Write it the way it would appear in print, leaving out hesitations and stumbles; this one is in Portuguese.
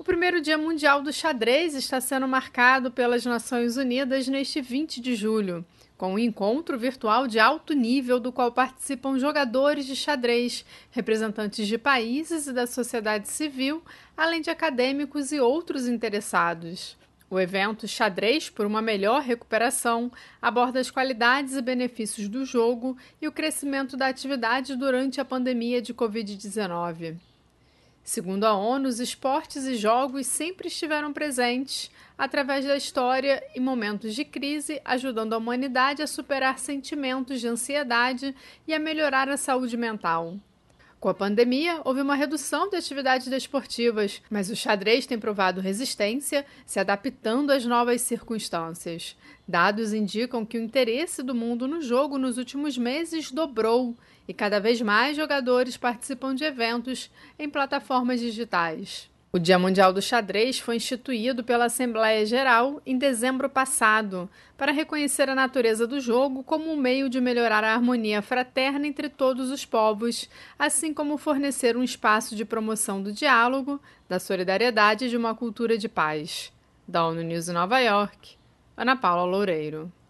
primeiro Dia Mundial do Xadrez está sendo marcado pelas Nações Unidas neste 20 de julho, com um encontro virtual de alto nível do qual participam jogadores de xadrez, representantes de países e da sociedade civil, além de acadêmicos e outros interessados. O evento Xadrez por uma Melhor Recuperação aborda as qualidades e benefícios do jogo e o crescimento da atividade durante a pandemia de Covid-19. Segundo a ONU, os esportes e jogos sempre estiveram presentes, através da história em momentos de crise, ajudando a humanidade a superar sentimentos de ansiedade e a melhorar a saúde mental. Com a pandemia, houve uma redução de atividades desportivas, mas o xadrez tem provado resistência, se adaptando às novas circunstâncias. Dados indicam que o interesse do mundo no jogo nos últimos meses dobrou e cada vez mais jogadores participam de eventos em plataformas digitais. O Dia Mundial do Xadrez foi instituído pela Assembleia Geral em dezembro passado, para reconhecer a natureza do jogo como um meio de melhorar a harmonia fraterna entre todos os povos, assim como fornecer um espaço de promoção do diálogo, da solidariedade e de uma cultura de paz. Da ONU News em Nova York, Ana Paula Loureiro.